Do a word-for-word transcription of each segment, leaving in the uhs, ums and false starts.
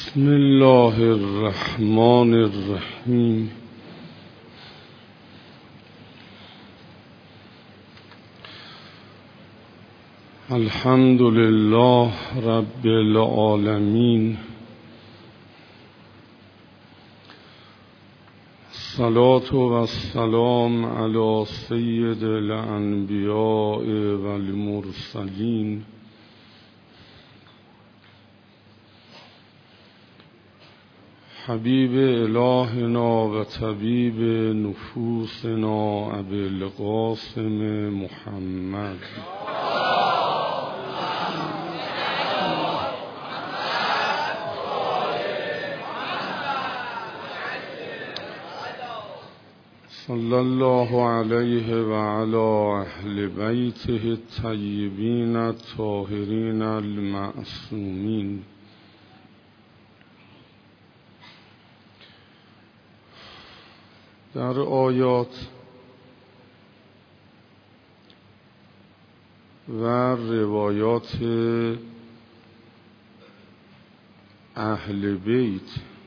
بسم الله الرحمن الرحیم. الحمد لله رب العالمین. الصلاة و السلام علی سید الانبیاء و المرسلین حبیب الهنا و طبیب نفوسنا ابی القاسم محمد صلی الله علیه و علی اهل بیته الطیبین الطاهرین المعصومین. در آیات و روایات اهل بیت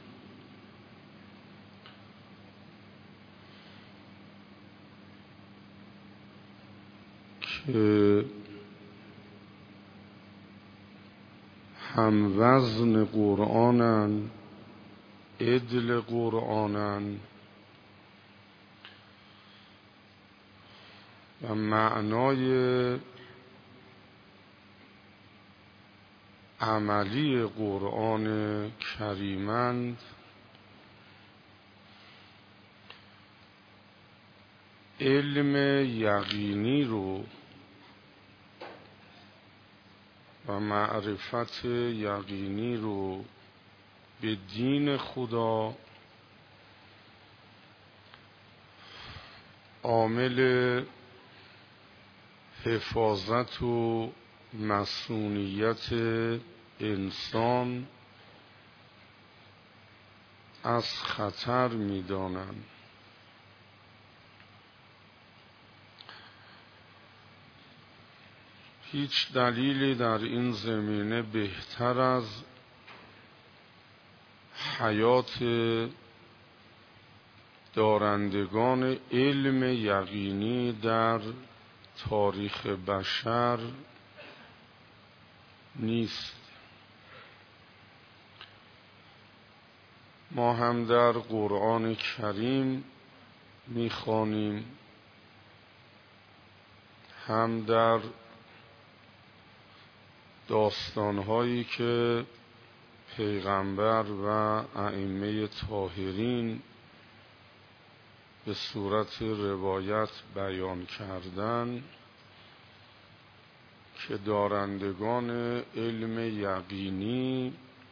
که هم وزن قرآنن، عدل قرآنن و معنای عملی قرآن کریمند، علم یقینی رو و معرفت یقینی رو به دین خدا عامل حفاظت و مسئولیت انسان از خطر می‌دانند. هیچ دلیلی در این زمینه بهتر از حیات دارندگان علم یقینی در تاریخ بشر نیست. ما هم در قرآن کریم می‌خوانیم، هم در داستان‌هایی که پیغمبر و ائمه طاهرین به صورت روایت بیان کردن که دارندگان علم یقینی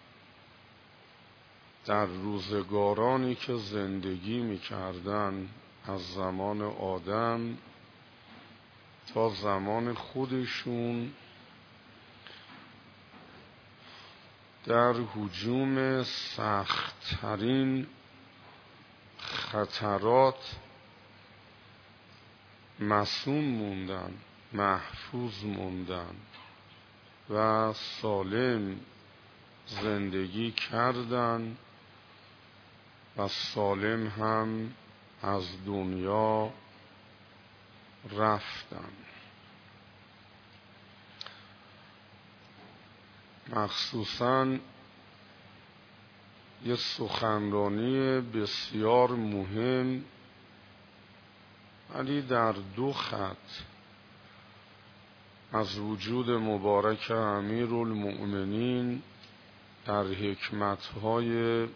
در روزگارانی که زندگی می‌کردند از زمان آدم تا زمان خودشون در هجوم سخت‌ترین خطرات معصوم موندن، محفوظ موندن و سالم زندگی کردن و سالم هم از دنیا رفتن. مخصوصاً یه سخنرانی بسیار مهم ولی در دو خط از وجود مبارک امیرالمؤمنین در حکمت‌های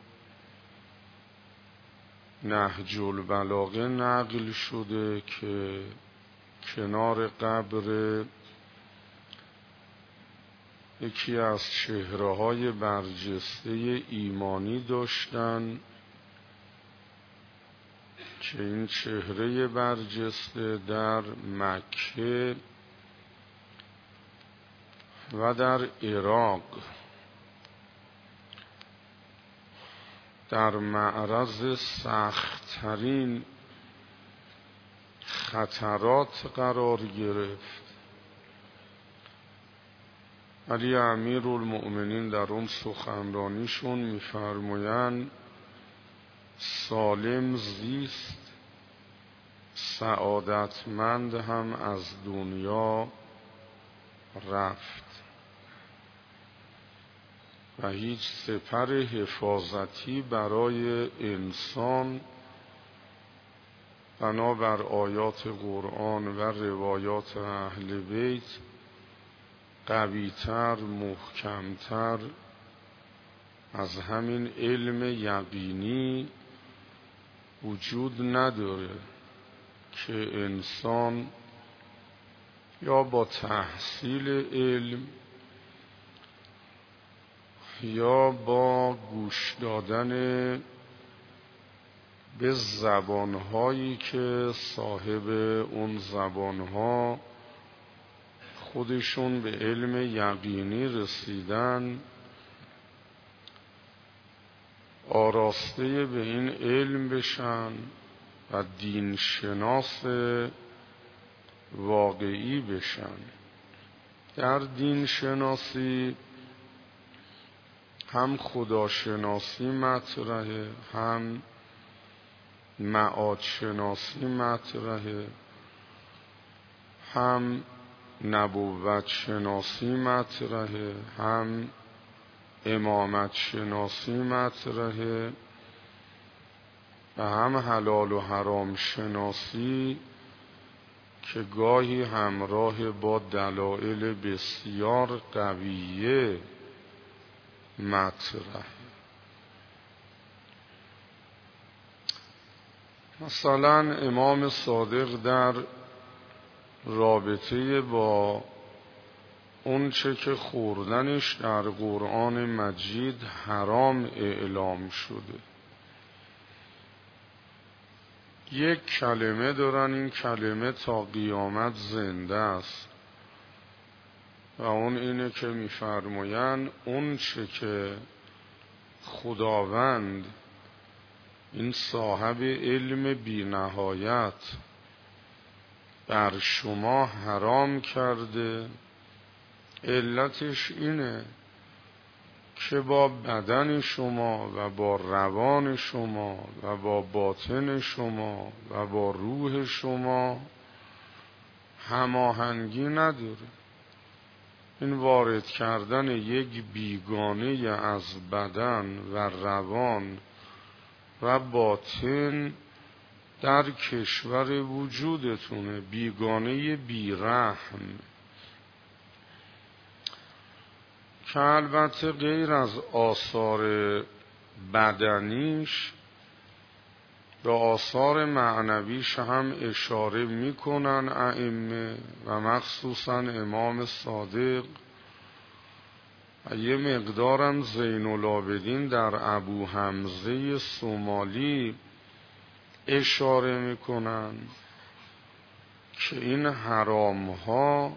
نهج البلاغه نقل شده که کنار قبر یکی از چهره‌های برجسته ایمانی داشتن که این چهره برجسته در مکه و در عراق در معرض سخت‌ترین خطرات قرار گرفت علی امیرالمؤمنین در اون سخنرانیشون می‌فرمایند سالم زیست سعادتمند هم از دنیا رفت و هیچ سپر حفاظتی برای انسان بنابر آیات قرآن و روایات اهل بیت قوی‌تر محکم‌تر از همین علم یقینی وجود نداره که انسان یا با تحصیل علم یا با گوش دادن به زبانهایی که صاحب اون زبانها خودشون به علم یقینی رسیدن آراسته به این علم بشن و دین شناس واقعی بشن. در دین شناسی هم خداشناسی مطرحه، هم معاد شناسی مطرحه، هم نبوت شناسی مطرحه، هم امامت شناسی مطرحه و هم حلال و حرام شناسی که گاهی همراه با دلایل بسیار قویه مطرحه. مثلا امام صادق در رابطه با اون چه که خوردنش در قرآن مجید حرام اعلام شده یک کلمه دارن، این کلمه تا قیامت زنده است و اون اینه که می‌فرمایند اون چه که خداوند این صاحب علم بی نهایت بر شما حرام کرده علتش اینه که با بدن شما و با روان شما و با باطن شما و با روح شما هماهنگی نداره. این وارد کردن یک بیگانه از بدن و روان و باطن در کشور وجودتونه، بیگانه بیرحم که البته غیر از آثار بدنیش به آثار معنویش هم اشاره میکنن ائمه و مخصوصا امام صادق و یه مقدارم زین العابدین در ابو حمزه صومالی اشاره میکنن که این حرام ها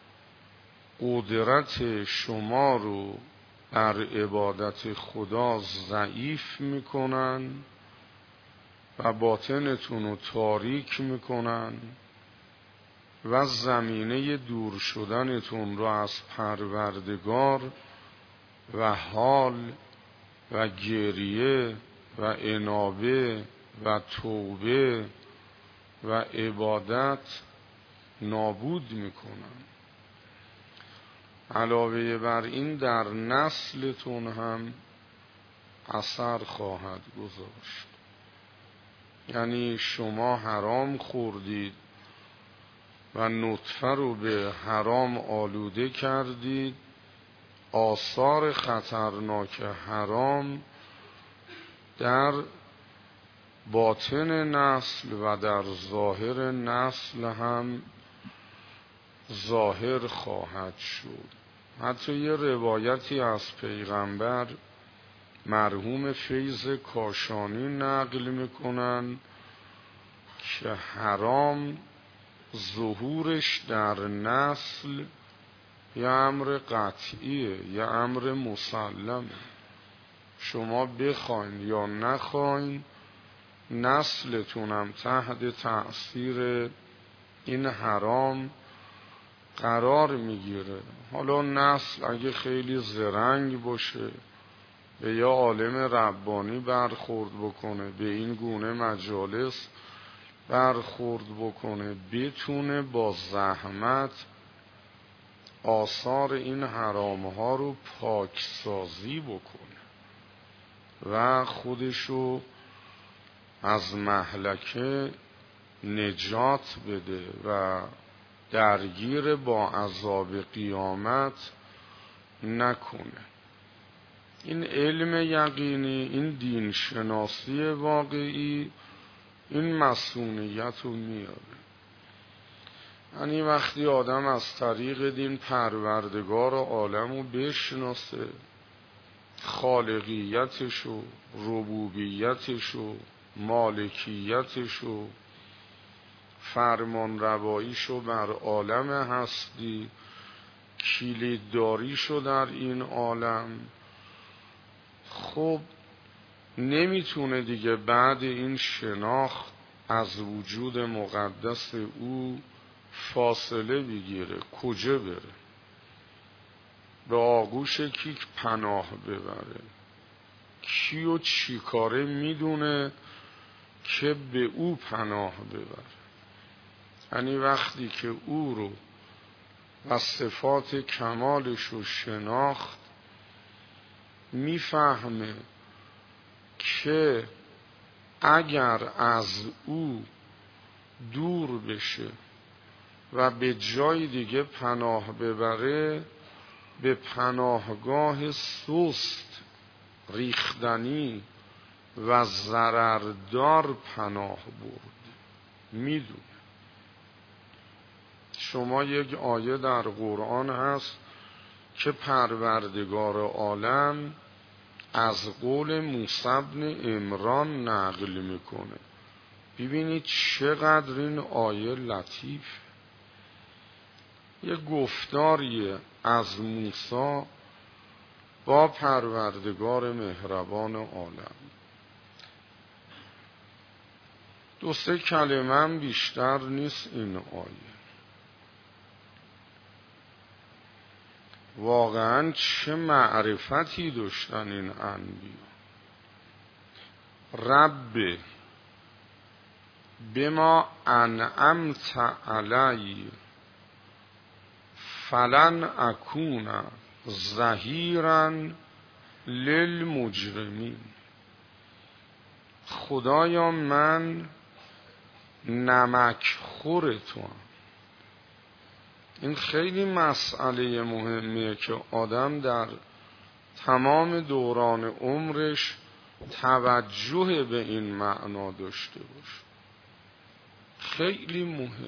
قدرت شما رو بر عبادت خدا ضعیف میکنن و باطنتون رو تاریک میکنن و زمینه دور شدنتون رو از پروردگار و حال و گریه و انابه و توبه و عبادت نابود میکنن. علاوه بر این در نسلتون هم اثر خواهد گذاشت. یعنی شما حرام خوردید و نطفه رو به حرام آلوده کردید، آثار خطرناک حرام در باطن نسل و در ظاهر نسل هم ظاهر خواهد شد. حتی یه روایتی از پیغمبر مرحوم فیض کاشانی نقل میکنن که حرام ظهورش در نسل یه امر قطعیه، یه امر مسلمه. شما بخواین یا نخواین نسلتونم تحت تأثیر این حرام قرار میگیره. حالا نسل اگه خیلی زرنگ باشه، به یا عالم ربانی برخورد بکنه، به این گونه مجالس برخورد بکنه، بتونه با زحمت آثار این حرامها رو پاکسازی بکنه و خودشو از مهلکه نجات بده و درگیر با عذاب قیامت نکنه. این علم یقینی، این دین شناسی واقعی این مسئولیت رو میاره. یعنی وقتی آدم از طریق دین پروردگار عالم رو بشناسه، خالقیتش و ربوبیتش و مالکیتش و فرمان رواییش و بر عالم هستی، کلیدداریشو در این عالم، خب نمیتونه دیگه بعد این شناخت از وجود مقدس او فاصله بگیره. کجا بره؟ به آغوش کی پناه ببره؟ کی و چی کاره میدونه که به او پناه ببره؟ یعنی وقتی که او رو و صفات کمالش رو شناخت، میفهمه که اگر از او دور بشه و به جای دیگه پناه ببره، به پناهگاه سست، ریختنی و ضرردار پناه برد. میدونه. شما یک آیه در قرآن هست که پروردگار عالم از قول موسی بن عمران نقل میکنه. ببینید چقدر این آیه لطیف. یه گفتاریه از موسی با پروردگار مهربان عالم. دو سه کلمه هم بیشتر نیست این آیه. واقعا چه معرفتی داشتن این انبیا. رب بما انعمت علی فلن اکون ظهیرا للمجرمین. خدایا من نمک خور توام. این خیلی مسئله مهمیه که آدم در تمام دوران عمرش توجه به این معنا داشته باشه. خیلی مهم.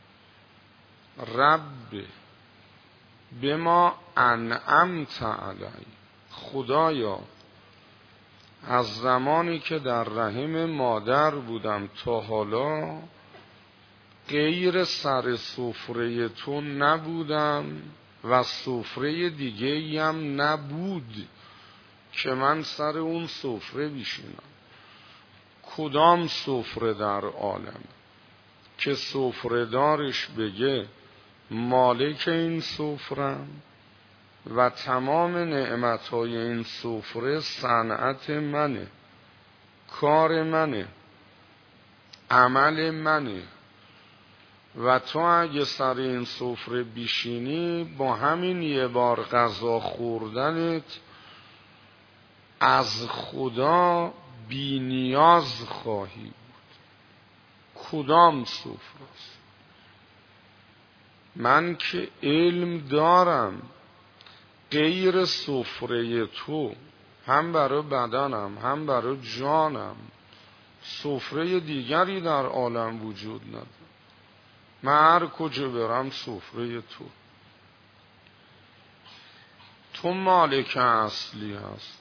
رب بما انعمت علی. خدایا از زمانی که در رحم مادر بودم تا حالا غیر سر سفره تو نبودم و سفره دیگه هم نبود که من سر اون سفره بشینم. کدام سفره در عالم که سفره دارش بگه مالک این سفرم و تمام نعمتهای این سفره صنعت منه، کار منه، عمل منه و تو اگه سر این سفره بشینی با همین یه بار غذا خوردنت از خدا بی نیاز خواهی بود. کدام سفره است؟ من که علم دارم غیر سفره تو هم برای بدنم هم برای جانم سفره دیگری در عالم وجود نداره. من هر کجا برم سفره تو. تو مالک اصلی هست.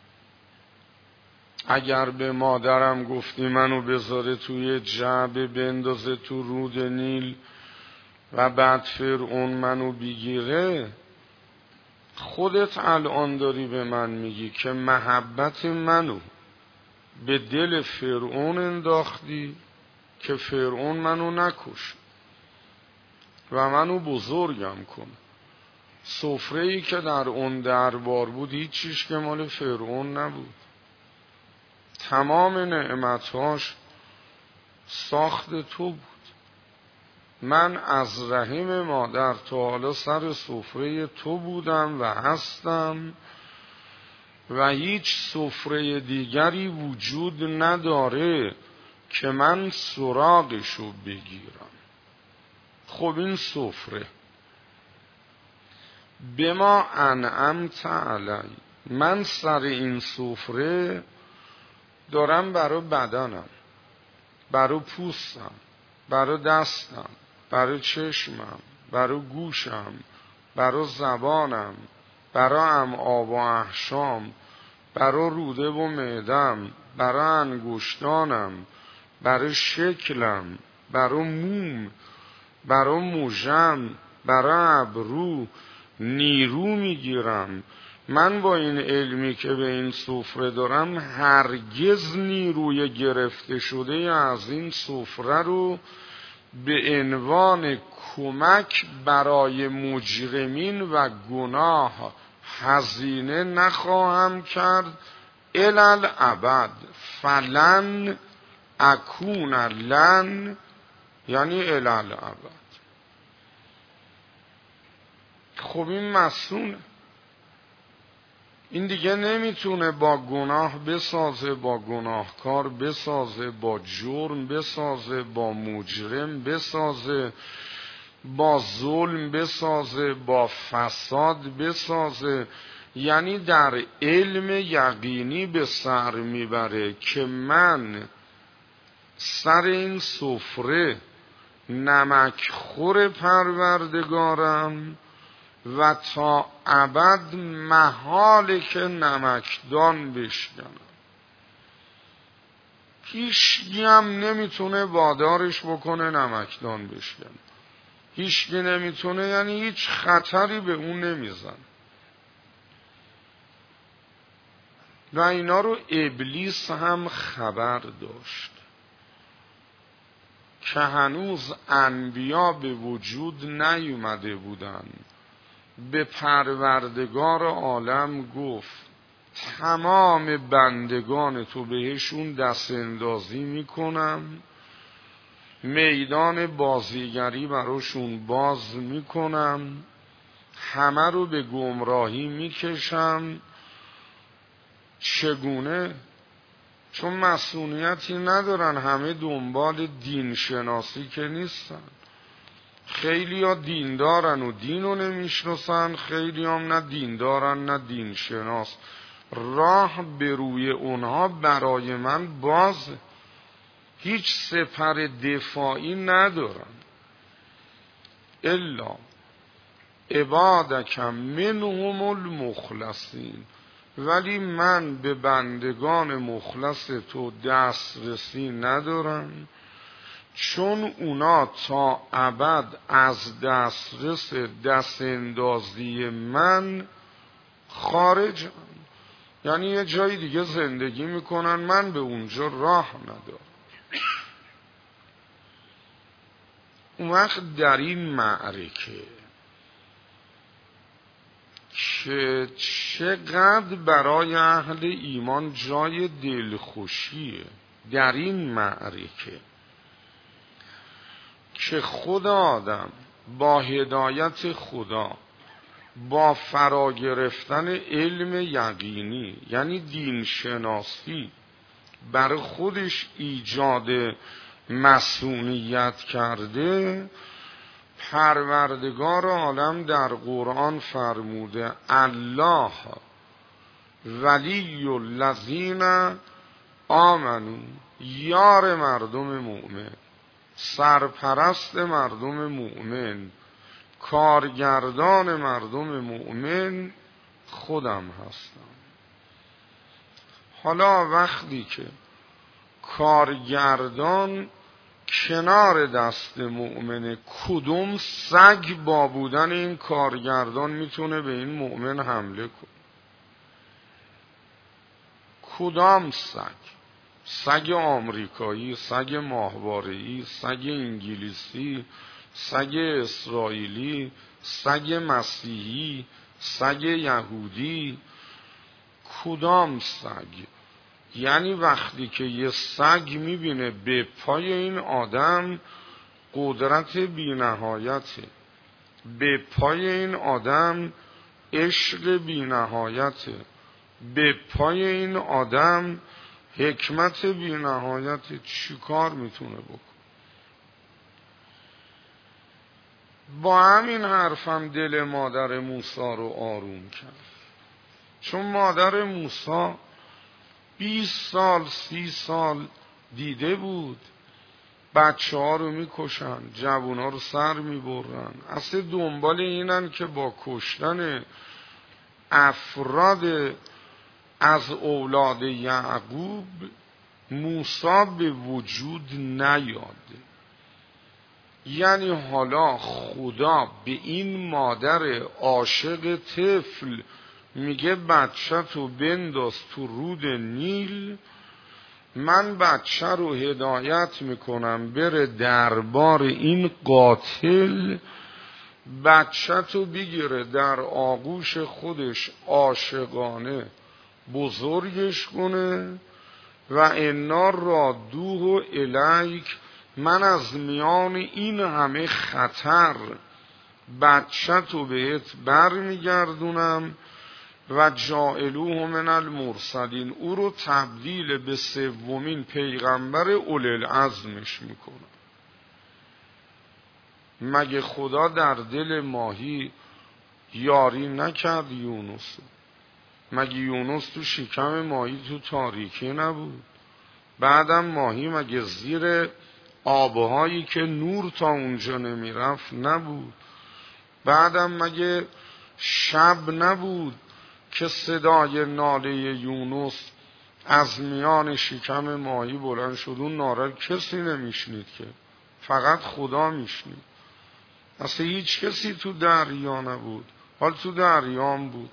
اگر به مادرم گفتی منو بذاره توی جعبه بندازه تو رود نیل و بعد فرعون منو بگیره، خودت الان داری به من میگی که محبت منو به دل فرعون انداختی که فرعون منو نکشه. و منو بزرگم کنه. سفره‌ای که در اون دربار بود هیچ چیز که مال فرعون نبود. تمام نعمتهاش ساخت تو بود. من از رحم مادر تا حالا سر سفره تو بودم و هستم و هیچ سفره دیگری وجود نداره که من سراغشو بگیرم. خب این سفره به ما انعمت علی، من سر این سفره دارم برای بدنم، برای پوستم، برای دستم، برای چشمم، برای گوشم، برای زبانم، برای امعا و احشام، برای روده و معدم، برای انگشتانم، برای شکلم، برای موم، برای موژم، برای ابرو نیرو میگیرم. من با این علمی که به این سفره دارم هرگز نیروی گرفته شده از این سفره رو به عنوان کمک برای مجرمین و گناه هزینه نخواهم کرد الالابد. فلن اکون لن یعنی الالابد. خب این مسئوله، این دیگه نمیتونه با گناه بسازه، با گناهکار بسازه، با جرم بسازه، با مجرم بسازه، با ظلم بسازه، با فساد بسازه. یعنی در علم یقینی به سر میبره که من سر این سفره نمکخور پروردگارم و تا ابد محاله که نمکدان بشکنم. هیچکی هم نمیتونه وادارش بکنه نمکدان بشکنه. هیچکی نمیتونه، یعنی هیچ خطری به اون نمیزن. و اینا رو ابلیس هم خبر داشت که هنوز انبیا به وجود نیومده بودن. به پروردگار عالم گفت تمام بندگان تو بهشون دست اندازی میکنم، میدان بازیگری براشون باز میکنم، همه رو به گمراهی میکشم. چگونه؟ چون مسئولیتی ندارن، همه دنبال دین شناسی که نیستن. خیلی ها دین دارن و دین رو نمیشناسن، خیلی هم نه دین دارن نه دین شناس. راه به روی اونها برای من بازه، هیچ سپر دفاعی ندارن. الا عبادک منهم المخلصین، ولی من به بندگان مخلص تو دسترسی ندارم، چون اونا تا ابد از دسترس دست اندازی من خارجن. یعنی یه جای دیگه زندگی میکنن، من به اونجا راه ندارم. اون وقت در این معرکه که چقدر برای اهل ایمان جای دلخوشیه، در این معرکه که خدا آدم با هدایت خدا، با فرا گرفتن علم یقینی یعنی دین شناسی، برای خودش ایجاد مسئولیت کرده. پروردگار عالم در قرآن فرموده الله ولی الذین آمنو، یار مردم مؤمن، سرپرست مردم مؤمن، کارگردان مردم مؤمن خودم هستم. حالا وقتی که کارگردان کنار دست مؤمنه، کدوم سگ با بودن این کارگردان میتونه به این مؤمن حمله کنه؟ کدام سگ؟ سگ آمریکایی، سگ ماهواره‌ای، سگ انگلیسی، سگ اسرائیلی، سگ مسیحی، سگ یهودی، کدام سگ؟ یعنی وقتی که یه سگ میبینه به پای این آدم قدرت بی‌نهایته، به پای این آدم عشق بی‌نهایته، به پای این آدم حکمت بی‌نهایته، چی کار میتونه بکنه؟ با همین حرفم دل مادر موسی رو آروم کرد، چون مادر موسی بیست سال سی سال دیده بود بچه ها رو میکشن، جوون ها رو سر میبرن، اصلا دنبال اینن که با کشتن افراد از اولاد یعقوب موسی به وجود نیاد. یعنی حالا خدا به این مادر عاشق طفل میگه بچه تو بنداز تو رود نیل، من بچه رو هدایت میکنم بره دربار این قاتل، بچه تو بگیره در آغوش خودش عاشقانه بزرگش کنه و انا رادوه الیک، من از میان این همه خطر بچه تو بهت بر میگردونم و جاعلوه من المرسلین، او رو تبدیل به سومین پیغمبر اولی العزمش میکنم. مگه خدا در دل ماهی یاری نکرد یونس؟ مگه یونس تو شکم ماهی تو تاریکی نبود؟ بعدم ماهی مگه زیر آبهایی که نور تا اونجا نمیرفت نبود؟ بعدم مگه شب نبود که صدای ناله یونس از میان شکم ماهی بلند شد؟ اون ناله کسی نمیشنید که، فقط خدا میشنید. اصلا هیچ کسی تو دریا نبود، حال تو دریام بود.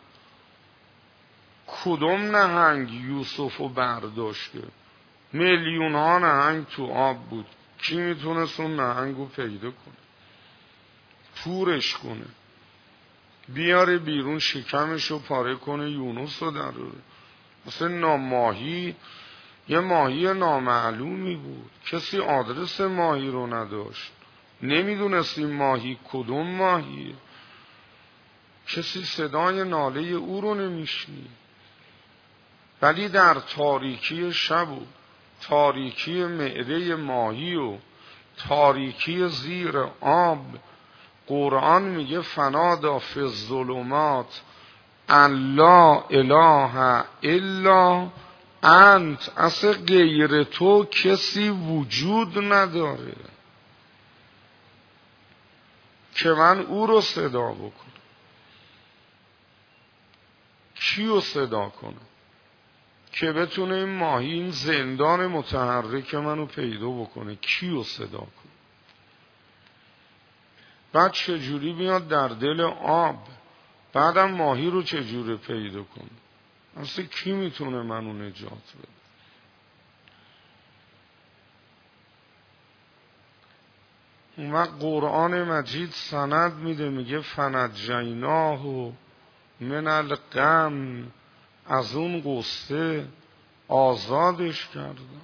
کدوم نهنگ یوسفو برداشته؟ میلیون ها نهنگ تو آب بود، کی میتونست اون نهنگو پیدا کنه، پورش کنه، بیاره بیرون شکمشو پاره کنه یونس رو دراره؟ مثلا ناماهی یه ماهی نامعلومی بود، کسی آدرس ماهی رو نداشت، نمیدونست این ماهی کدوم ماهیه، کسی صدای ناله او رو نمیشنید. ولی در تاریکی شب و تاریکی معده ماهی و تاریکی زیر آب، قرآن میگه فنادا فی الظلمات ان لا اله الا انت، اصلا غیر تو کسی وجود نداره که من او رو صدا بکنم. کیو صدا کنم که بتونه این ماهی، این زندان متحرک منو پیدا بکنه؟ کیو صدا کنه؟ بعد چجوری بیاد در دل آب؟ بعدم ماهی رو چجوری پیدا کنه؟ اصلا کی میتونه منو نجات بده؟ اون وقت قرآن مجید سند میده، میگه فنجیناه من الغم، از اون غصه آزادش کردم.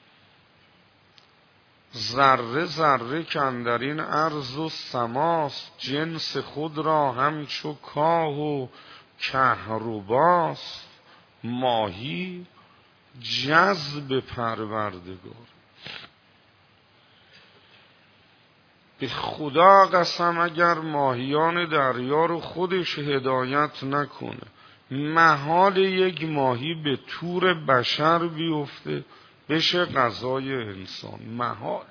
ذره ذره کاندر این ارض و سماست، جنس خود را همچو کاه و کهرباست، ماهی جذب پروردگار. به خدا قسم اگر ماهیان دریا رو خودش هدایت نکنه، محال یک ماهی به تور بشر بیفته بشه غذای انسان، محال.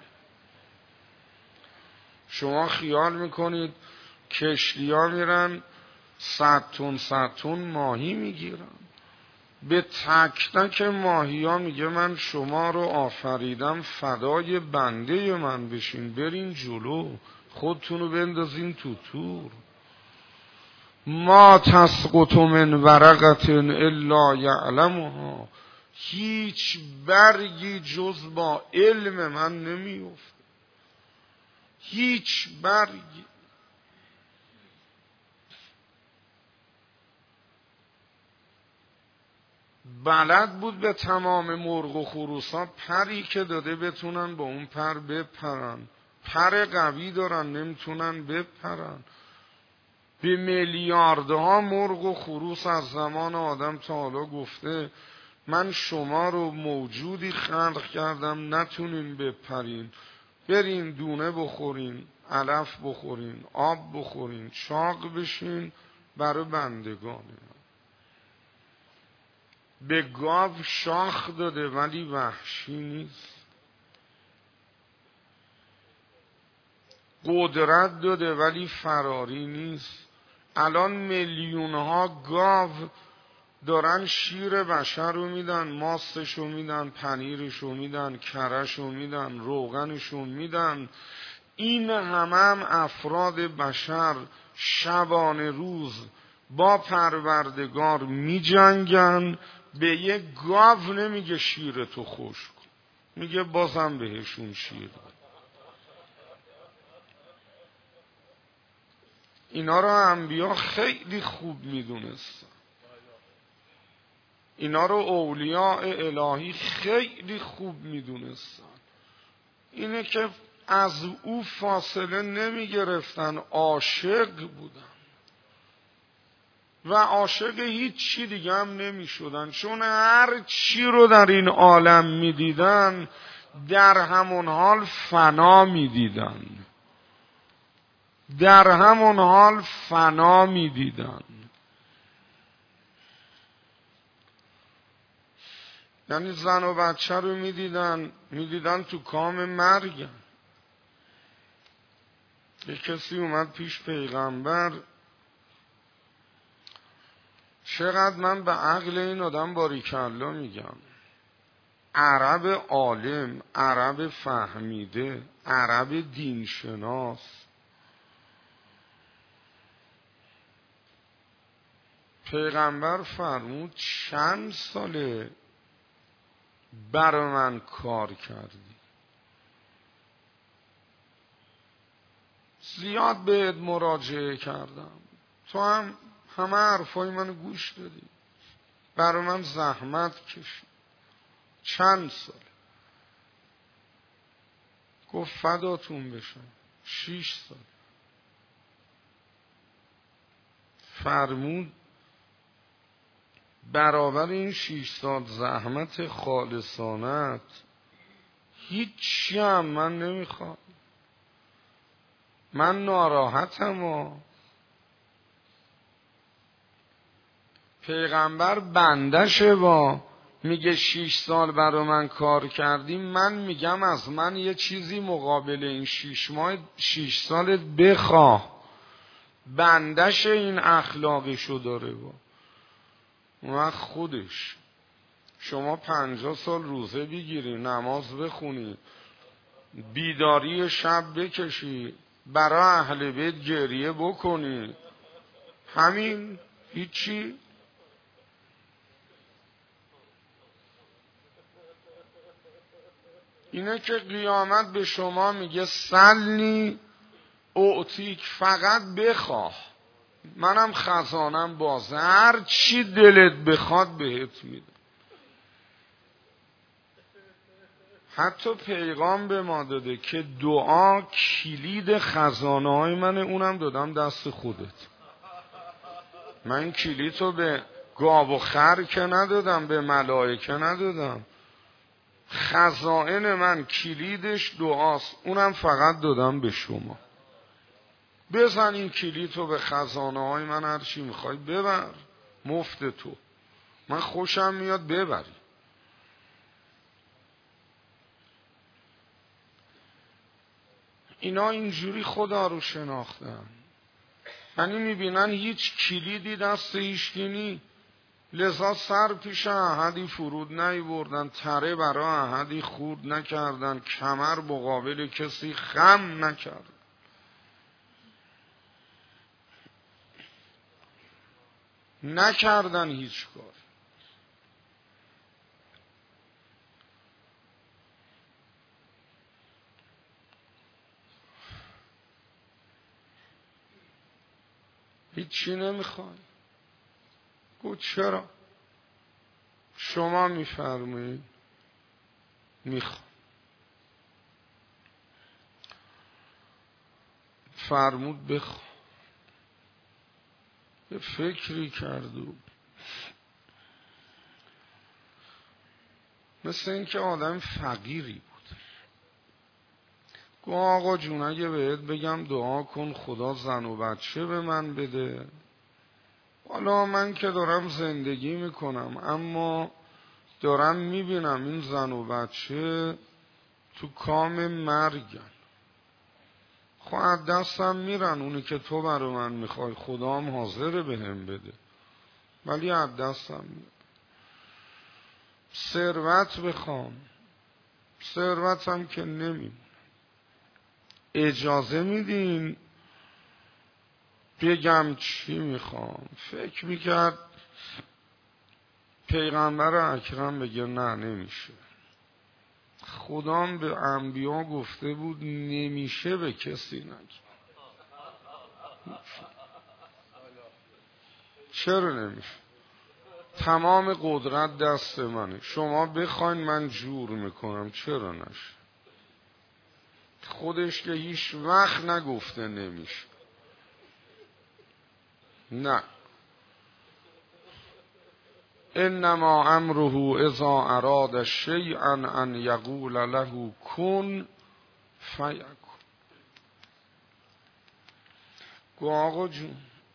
شما خیال میکنید کشتی ها میرن صد تن صد تن ماهی میگیرن؟ به تک تک ماهی ها میگه من شما رو آفریدم فدای بنده من بشین، برین جلو، خودتونو بندازین تو تور. ما تسقط من ورقة الا یعلمها، هیچ برگی جز با علم من نمیفته، هیچ برگی. بلد بود به تمام مرغ و خروسا پری که داده بتونن با اون پر بپرن. پر قوی دارن نمیتونن بپرن. به میلیاردها مرغ و خروس از زمان آدم تا حالا گفته من شما رو موجودی خلق کردم نتونین بپرین، برین دونه بخورین، علف بخورین، آب بخورین، چاق بشین برای بندگان. به گاو شاخ داده ولی وحشی نیست. قدرت داده ولی فراری نیست. الان میلیون ها گاو دارن شیر بشر رو میدن، ماستش رو میدن، پنیرش رو میدن، کرش رو میدن، روغنش رو میدن. این همه هم افراد بشر شبانه روز با پروردگار می جنگن. به یک گاو نمیگه شیر تو خوش کن، میگه بازم بهشون شیر. اینا رو انبیا خیلی خوب میدونستن. اینا رو اولیاء الهی خیلی خوب میدونستن. اینه که از او فاصله نمیگرفتن، عاشق بودن و عاشق هیچ چی دیگه هم نمیشدن، چون هر چی رو در این عالم میدیدن در همون حال فنا میدیدن. در همون حال فنا میدیدن. یعنی زن و بچه رو میدیدن میدیدن تو کام مرگن. یک کسی اومد پیش پیغمبر، چقدر من به عقل این آدم باریکالله میگم، عرب عالم، عرب فهمیده، عرب دینشناس. پیغمبر فرمود چند ساله برای من کار کردی؟ زیاد بهت مراجعه کردم، تو هم همه حرفای منو گوش دادی، برای من زحمت کشی. چند سال؟ گفت فداتون بشم شیش سال. فرمود برابر این شیش سال زحمت خالصانت هیچی هم من نمیخوام. من ناراحتم و پیغمبر بندشه با میگه شیش سال برای من کار کردی، من میگم از من یه چیزی مقابل این شیش ماه شیش سالت بخواه. بندش این اخلاقشو داره با اون خودش. شما پنجاه سال روزه بگیری، نماز بخونی، بیداری شب بکشی، برای اهل بیت گریه بکنی، همین هیچی. اینه که قیامت به شما میگه سلنی اعطیک، فقط بخواه منم خزانم بازه، هر چی دلت بخواد بهت میده. حتی پیغام به ما داده که دعا کلید خزانه های منه، اونم دادم دست خودت. من کلیدو به گاو و خر که ندادم، به ملائکه ندادم. خزائن من کلیدش دعاست، اونم فقط دادم به شما. بزن این کلیدو به خزانه های من، هر چی میخوای ببر، مفت تو، من خوشم میاد ببری. اینا اینجوری خدا رو شناختن، یعنی میبینن هیچ کلیدی دست هیچکی نی، لذا سر پیش احدی فرود نیوردن، تره برای احدی خورد نکردن، کمر مقابل کسی خم نکردن. نکردن هیچ کار. هیچی نمیخوای. گو چرا؟ شما میفرمایید میخوام. فرمود بخوام. یه فکری کرد و مثل این که آدم فقیری بود. گو آقا جون اگه بهت بگم دعا کن خدا زن و بچه به من بده، حالا من که دارم زندگی میکنم اما دارم میبینم این زن و بچه تو کام مرگن، خب از دستم میرن. اونی که تو برای من میخوای خدام حاضره به هم بده، ولی از دستم میرن. ثروت بخوام، ثروتم که نمیمونه. اجازه میدین بگم چی میخوام؟ فکر میکرد پیغمبر اکرم بگه نه نمیشه. خدام به انبیا گفته بود نمیشه به کسی نگی. چرا نمیشه؟ تمام قدرت دست منه، شما بخواین من جور میکنم، چرا نشه؟ خودش که هیچ وقت نگفته نمیشه. نه، انما امره اذا اراد شیئا ان یقول له کن فیکون. گو آقا جون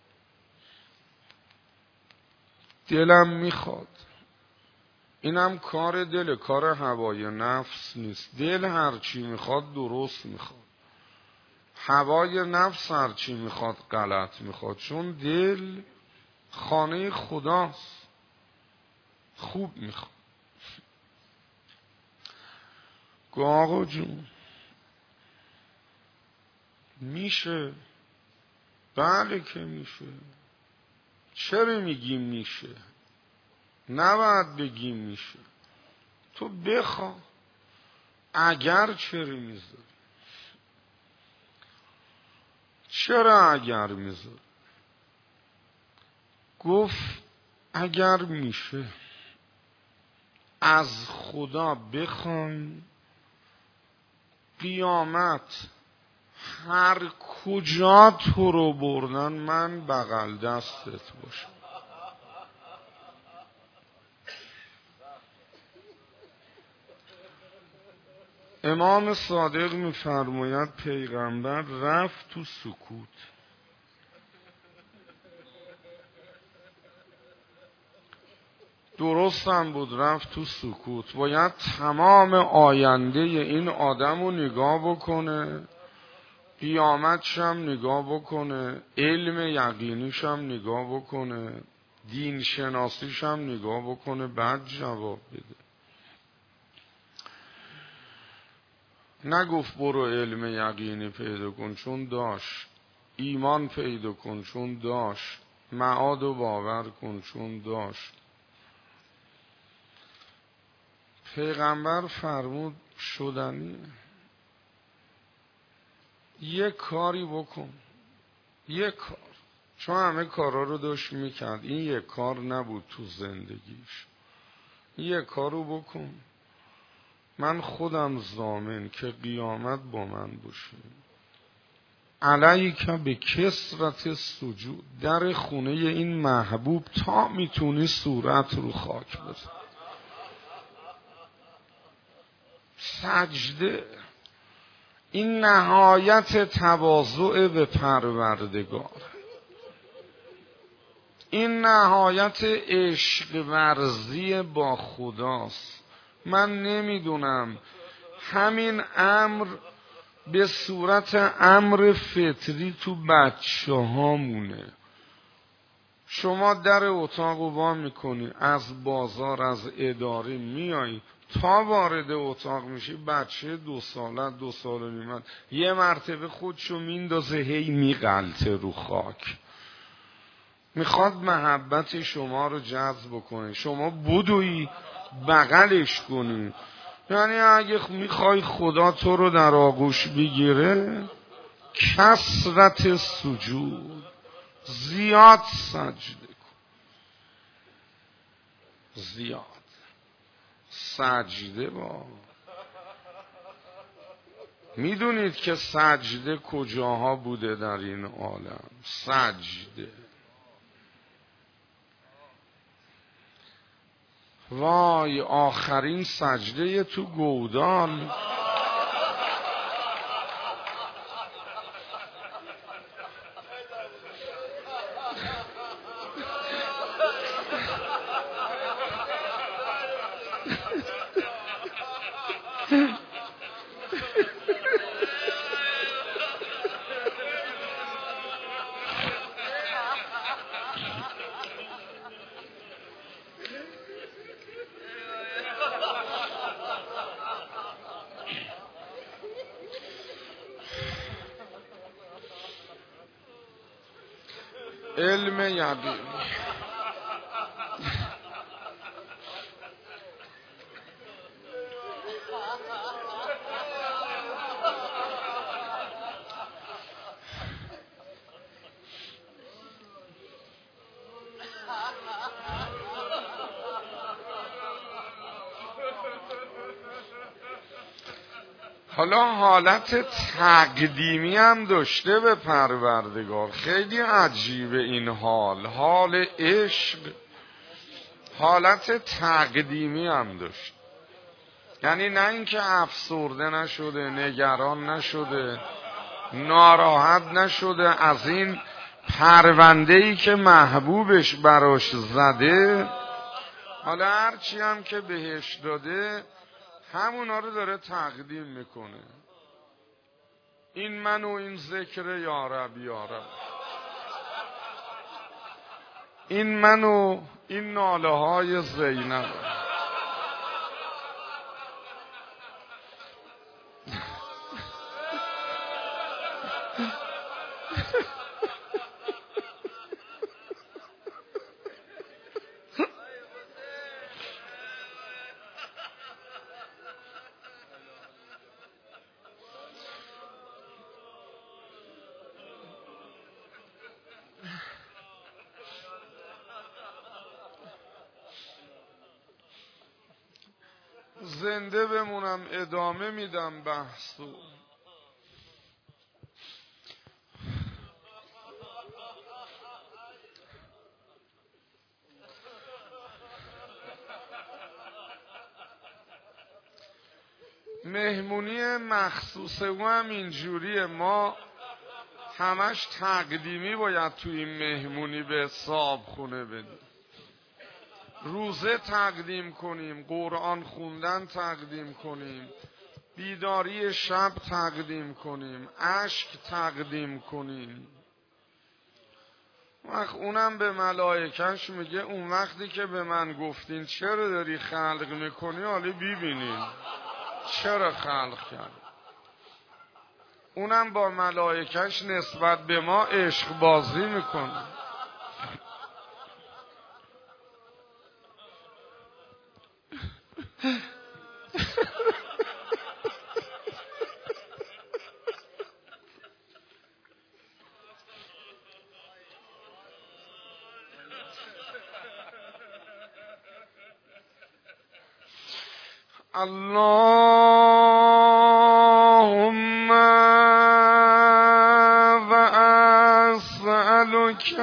دلم میخواد، اینم کار دل، کار هوای نفس نیست. دل هرچی میخواد درست میخواد، هوای نفس هرچی میخواد غلط میخواد، چون دل خانه خداست، خوب میخواد. گو آقا جون میشه؟ بله که میشه. چرا میگیم میشه؟ نباید بگیم میشه. تو بخوا. اگر چرا میذاری؟ چرا اگر میذاری؟ گفت اگر میشه از خدا بخواین قیامت هر کجا تو رو بردن من بغل دستت باشم. امام صادق میفرماید پیغمبر رفت تو سکوت. درستم بود، رفت تو سکوت. باید تمام آینده این آدم رو نگاه بکنه، قیامتشم نگاه بکنه، علم یقینیشم نگاه بکنه، دین شناسیشم نگاه بکنه، بعد جواب بده. نگفت برو علم یقینی پیدا کن چون داشت، ایمان پیدا کن چون داشت، معاد و باور کن چون داشت. پیغمبر فرمود شدنی یک کاری بکن، یک کار، چون همه کارا رو داشت میکرد، این یک کار نبود تو زندگیش. یک کارو بکن، من خودم ضامن که قیامت با من باشه. علیک به کثرت سجود، در خونه این محبوب تا میتونی صورت رو خاک بزن، سجده. این نهایت تواضع به پروردگار، این نهایت عشق ورزی با خداست. من نمیدونم همین امر به صورت امر فطری تو بچه هامونه. شما در اتاق رو وا میکنی، از بازار از اداره میایی، تا وارد اتاق میشی بچه دو ساله دو سال و نیمه یه مرتبه خودشو میندازه هی میغلطه رو خاک، میخواد محبت شما رو جذب کنه، شما بدوی بغلش کنی. یعنی اگه میخوای خدا تو رو در آغوش بگیره کثرت سجود، زیاد سجده کن، زیاد سجده با. میدونید که سجده کجاها بوده در این عالم؟ سجده وای آخرین سجده تو گودال. علم یقین حالا حالت تقدیمی هم داشته به پروردگار. خیلی عجیبه این حال، حال عشق حالت تقدیمی هم داشت. یعنی نه اینکه افسرده نشده، نگران نشده، ناراحت نشده از این پرونده‌ای که محبوبش براش زده، حالا هرچی هم که بهش داده همونا رو داره تقدیم میکنه. این من و این ذکر یارب یارب، این من و این ناله های زینب. زنده بمونم ادامه میدم بحثو. مهمونی مخصوص او هم اینجوریه، ما همش تقدیمی باید توی این مهمونی به صاحب خونه بدیم. روزه تقدیم کنیم، قرآن خوندن تقدیم کنیم، بیداری شب تقدیم کنیم، اشک تقدیم کنیم. وقت اونم به ملائکش میگه اون وقتی که به من گفتین چرا داری خلق میکنی، حالا ببینین چرا خلق کرد. اونم با ملائکش نسبت به ما عشق بازی میکنه. اللهم و اسألک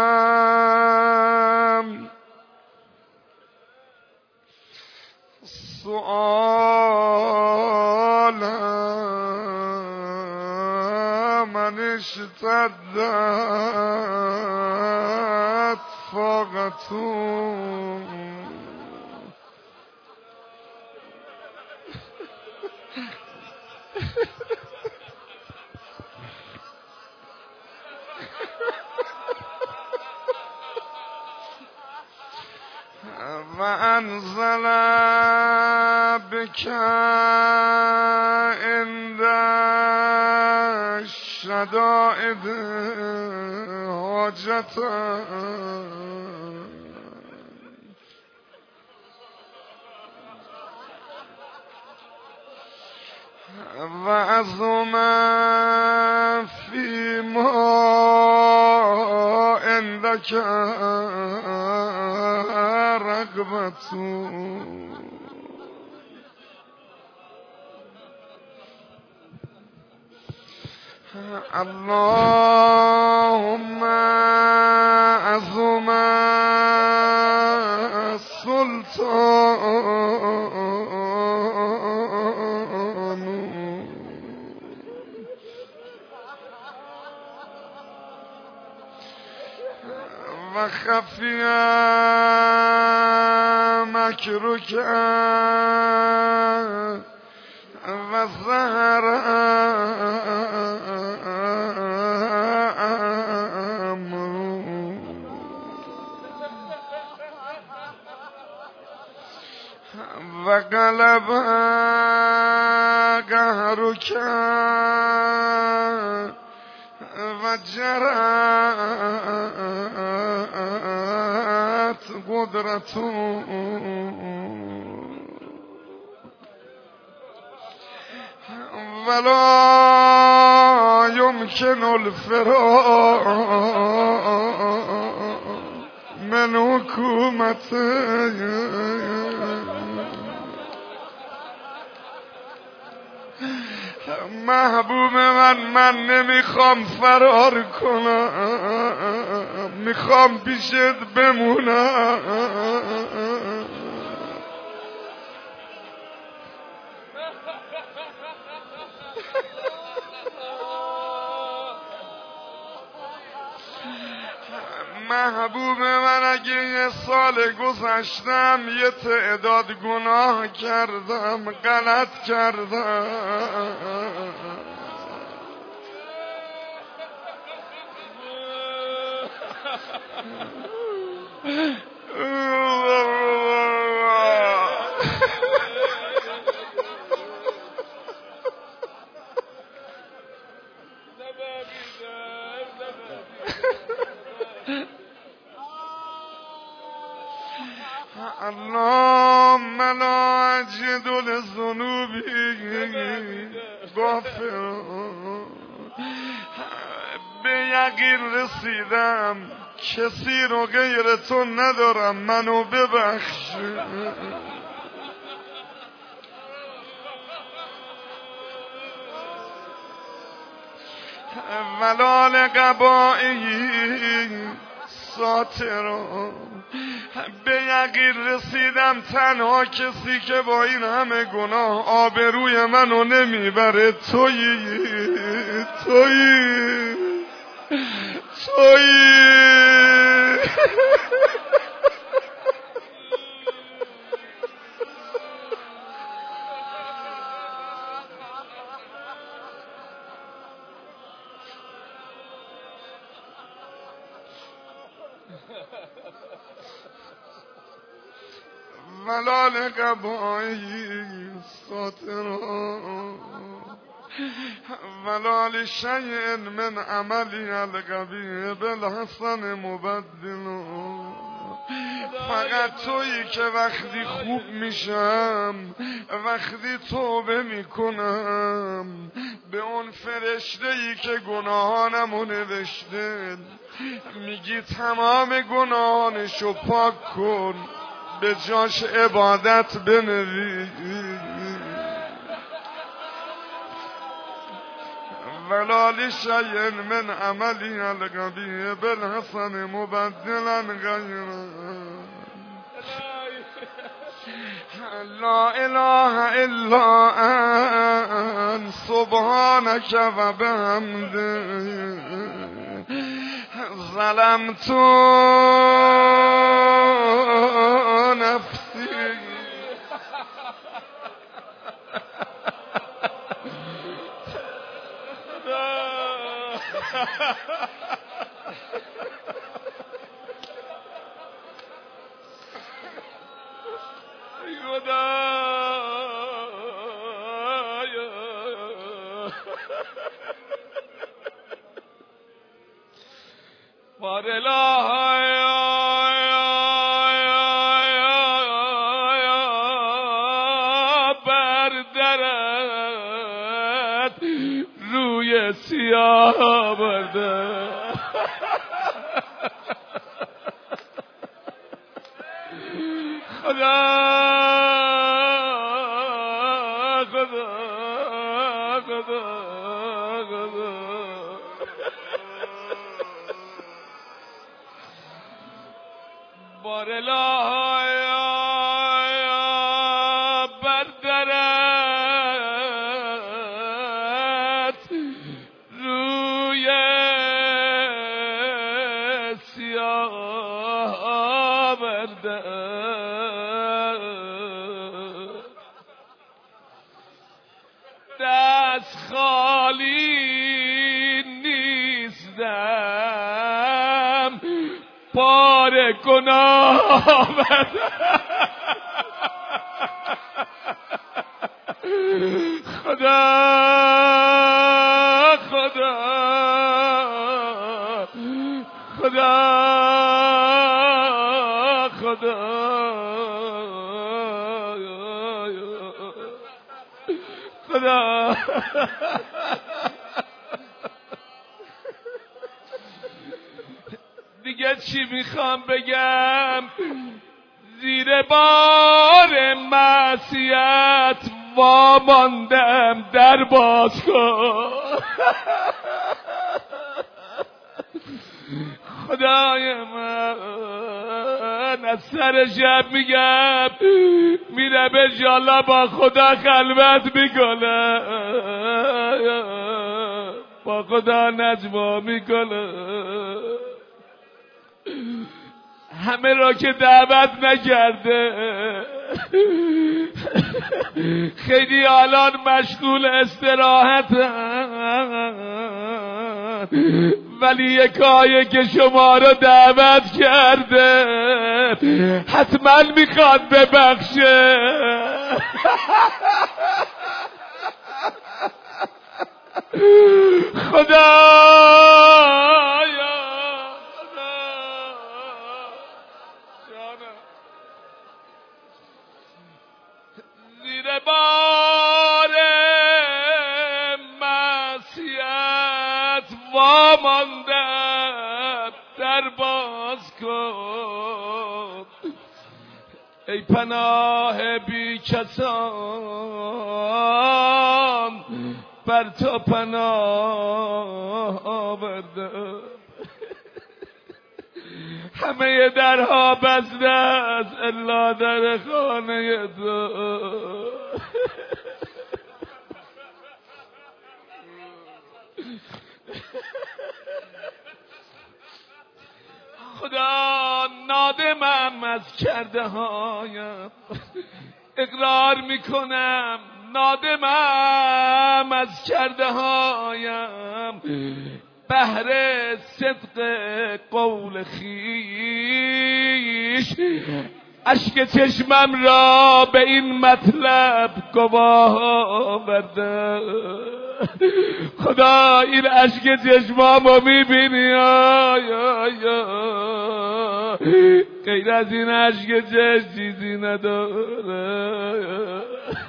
سؤال من اشتدت فاقته و انزل بک عند شدائد حاجت و عظم فی ما فیک رغبت اللهم عظم السلطان و خفی مکرک و ظهر و غلب قهرک و جرت قدرت ولا يمكن الفرار من حکومت محبوب من من نمیخوام فرار کنم، میخوام پیشت بمونم. محبوب من اگه یه سال گذشتم یه تعداد گناه کردم، غلط کردم، اللهم لا اجد لذنوبی غافر. به یقین رسیدم کسی رو غیر تو ندارم، منو ببخش. ولا لقبائی ساترا. به یقین رسیدم تنها کسی که با این همه گناه آبروی منو نمیبره تویی، تویی، تویی. ولا لقبائي ساترا ولا لشيء من عملي القبيح بالحسن مبدل. فقط تویی که وقتی خوب میشم، وقتی توبه میکنم، به اون فرشته‌ای که گناهانمو نوشته میگی تمام گناهانشو پاک کن، به جاش عبادت بنویس. ولا لشيء من عملي القبيح بالحسن مبدلا غيره. لا اله الا انت سبحانك وبحمدك ظلمت نفسي. بردرد روی سیاه برده خدا خدا خدا خدا بار الهی بردرد روی سیاه بردرد دست خالی نیستم بار گناه خدا خدا خدا خدا خدا دیگه چی میخوام بگم زیر بار معصیت واماندم در باز کن خدای من از سر شب میگم میره به جالا با خدا خلوت میکنه با خدا نجوا میکنه همه را که دعوت نکرده خیلی الان مشغول استراحت ولی یکایی که شما را دعوت کرده حتما میخواد ببخشه خدایا زیر بار معصیت واماندم در باز کن ای پناه بی کسان بر تو پناه آوردم همه درها بسته است الا در خانه تو خدا نادمم از کرده هایم اقرار میکنم نادمم از کرده هایم بهر صدق قول خیش اشک چشمم را به این مطلب گواه آورده خدا این اشک چشمامو میبینی آیا یا غیر از این اشک چشم چیزی نداره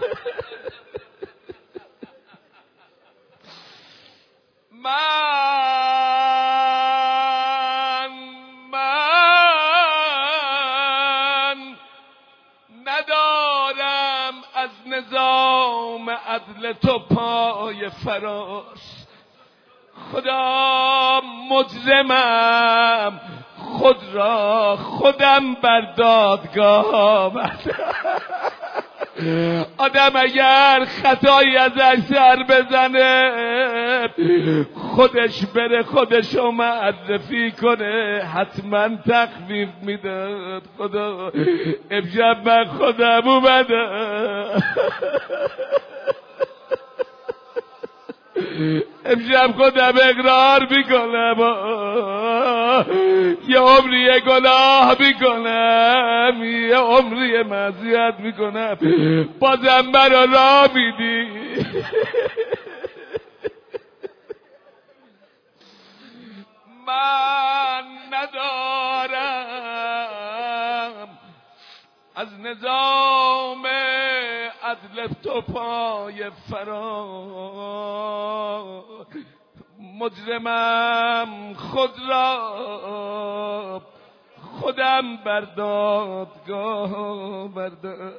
من من ندارم از نظام عدل تو پای فراز خدا مجرمم خود را خودم بر دادگاه آوردم آدم اگر خطایی ازش سر بزنه خودش بره خودشو معرفی کنه حتما تخفیف میده خدا امشب من خودم اومدم امشب خودم اقرار میکنم یه عمری گناه میکنم یه عمری معصیت میکنم بازم مرا راه میدی من ندارم از نظام عدل تو پای فرار مجرمم خود را خودم بر دادگاه بردم.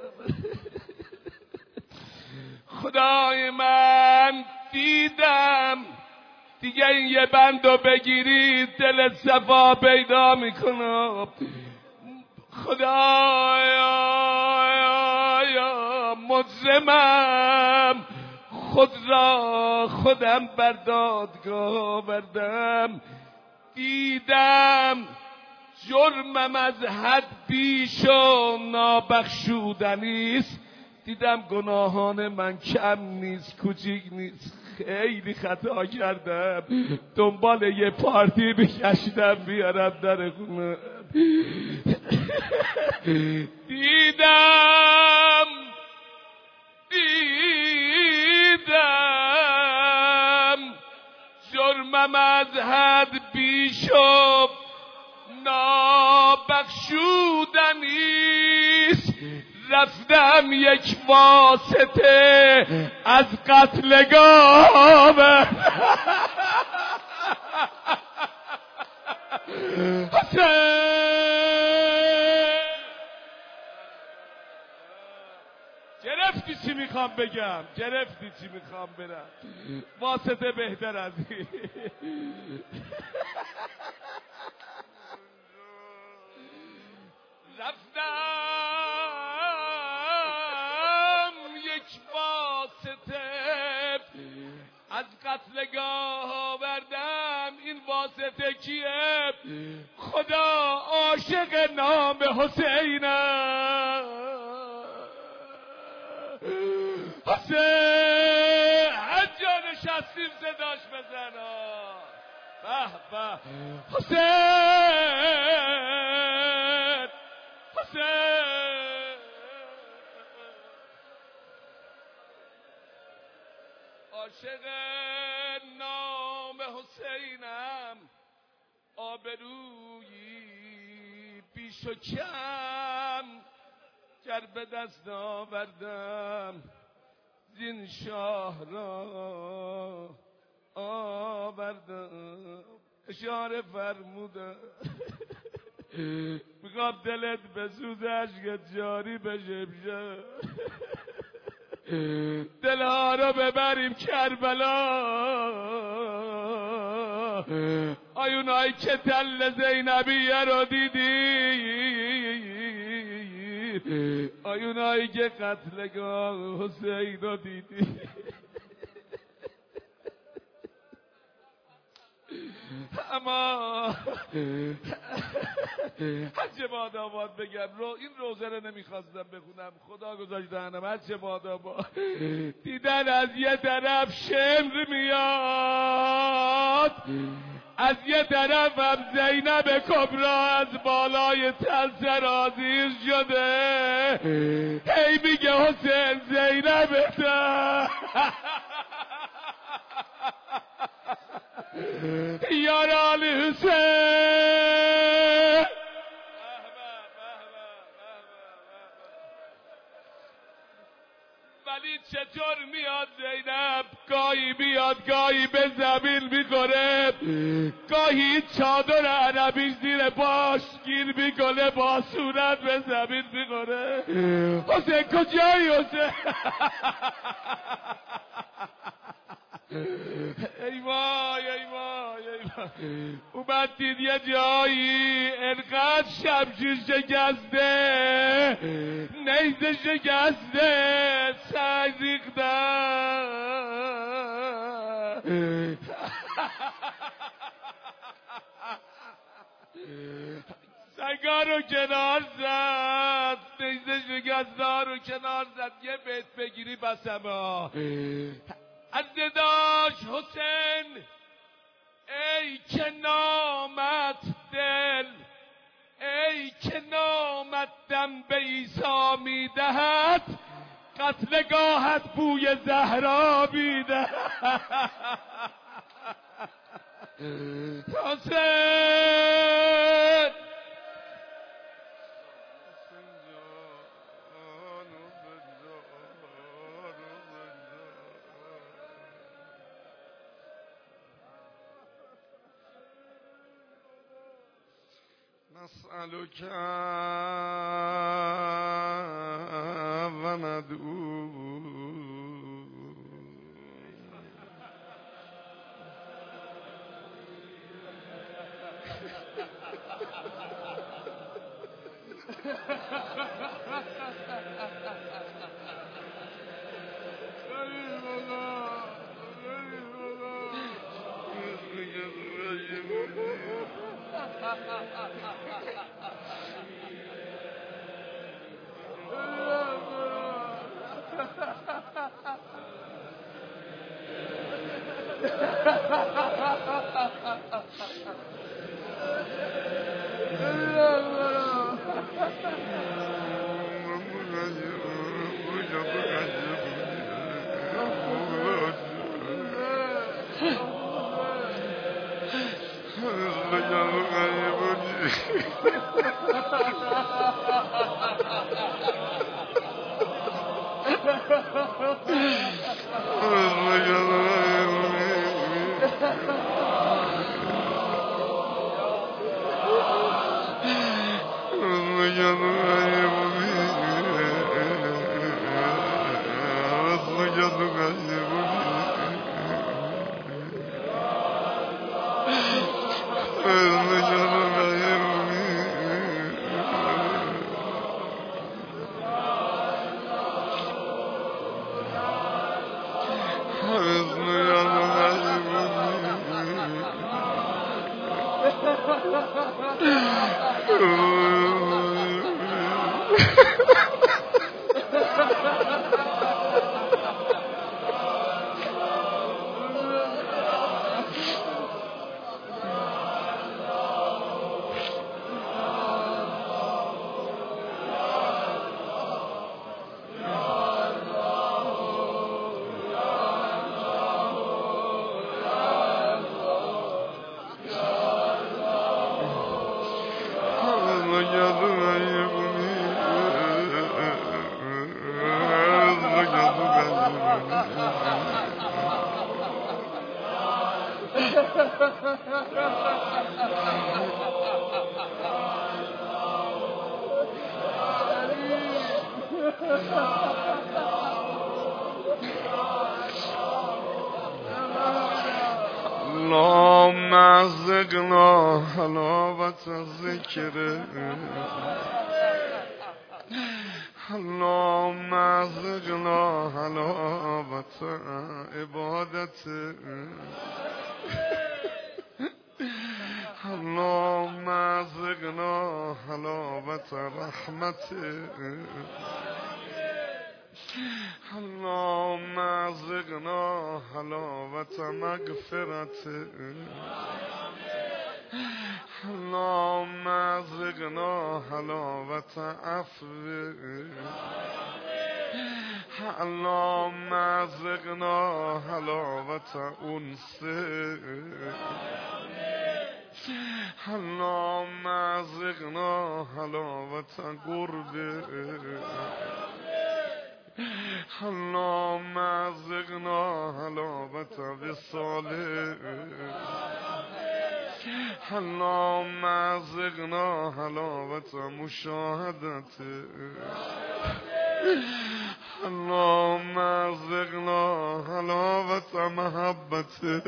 خدای من دیدم دیگه این یه بندو بگیری دلت صفا پیدا میکنم. خدایا مجرمم، خود را خودم بر دادگاه بردم. دیدم جرمم از حد بیش و نابخشودنیست. دیدم گناهان من کم نیست، کوچیک نیست. خیلی خطا کردم، دنبال یه پارتی بکشیدم بیارم در خونه. دیدم دیدم جرمم از حد بیش و نابخشودنیست. رفتم یک واسطه از قتلگاه حسین. گرفتی چی میخوام بگم؟ گرفتی چی میخوام برم؟ واسطه بهتر از این. رفتم یک واسطه از قتلگاه آوردم. این واسطه کیه؟ خدا عاشق نام حسینم. حسین هجا نشستیم صداش بزن. به به حسین حسین عاشق نام حسینم. آبرویی بیش و کم گر به دست آوردم. زین شاه را آوردم. اشاره فرمودم میخوام دلت بسوزه، عشقت جاری بشه. بشه دلها رو ببریم کربلا. آیونایی که تل زینبیه رو دیدی، آیونایی که قتلگاه حسین رو دیدی. اما هرچه باد آباد بگم رو این روزه رو نمیخواستم بخونم، خدا گذاشت دهنم. هرچه باد آباد دیدن از یه طرف شمر میاد، از یه طرف هم زینب کبرا از بالای تل سرازیر شده. هی میگه حسین زینب تا یاران حسین. ولی چطور میاد زینب؟ گاهی میاد گاهی به زمین میخوره، گاهی چادر عربی زیر باش گیر میکنه، با صورت به زمین میخوره. حسین کجایی حسین؟ ای وای ای وای ای وای. اومد دید یه جایی انقدر شمشیر شکسته، نیزه شکسته، سنگ ریختن. سنگا رو کنار زد، نیزه شکسته رو کنار زد. یه بیت بگیری بسمه از داش حسین. ای که نامت دل، ای که نامت دم به عیسی میدهد، قتلگاهت بوی زهرا میدهد. حسین نسألك وندعو اللهم ارزقنا حلاوة الذكر اللهم ارزقنا حلاوة عبادته اللهم ارزقنا حلاوة رحمته اللهم ارزقنا حلاوة مغفرته اللهم ارزقنا حلاوة عفوه اللهم ارزقنا حلاوة انسه اللهم ارزقنا حلاوة قربه اللهم ارزقنا حلاوة وصاله اللهم ارزقنا حلاوة مشاهدته اللهم ارزقنا حلاوة محبته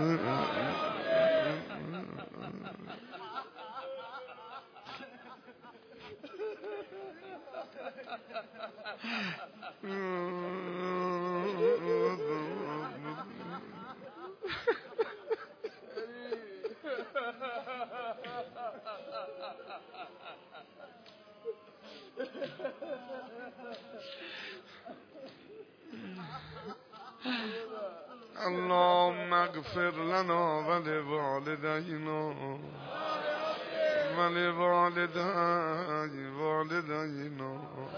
اللهم اغفر لنا ولوالدينا ولوالدي والدينا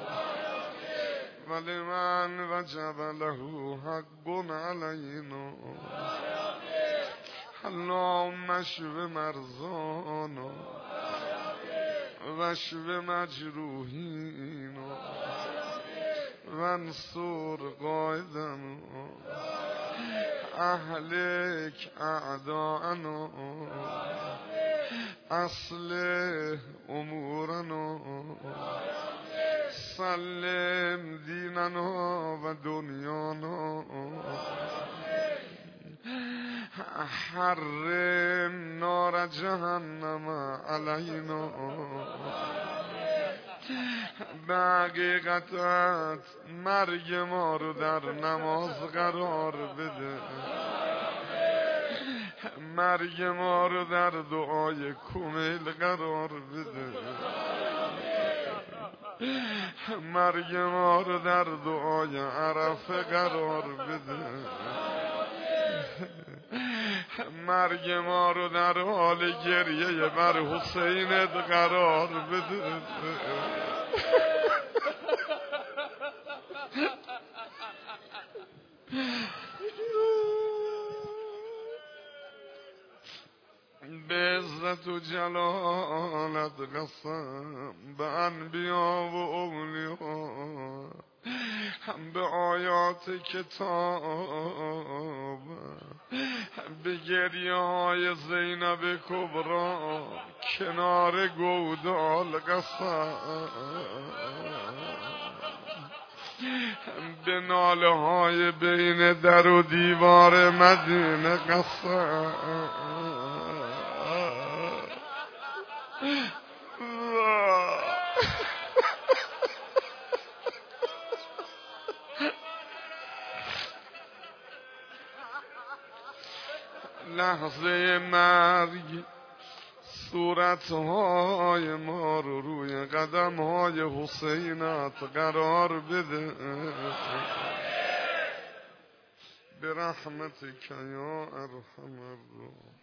ولمن وجب له حق علينا اللهم اشف مرضانا واشف مجروحینا وانصر قائدنا اهلك اعداءنا اصل امورنا سلم دیننا و دنیانا حرم نار جهنم علینا به حقیقتت مرگ ما رو در نماز قرار بده، مرگ ما رو در دعای کمیل قرار بده، مرگ ما رو در دعای عرفه قرار بده، مرگ ما رو در حال گریه بر حسینت قرار بده. به عزت و جلالت قسم به انبیا و اولیا، به آیات کتاب، به گریه های زینب کبرا کنار گودال قسم، به ناله های بین در و دیوار مدینه قسم. لحظه مرگ صورتهای ما رو روی قدمهای حسینت قرار بده، برحمتک یا ارحم الراحمین.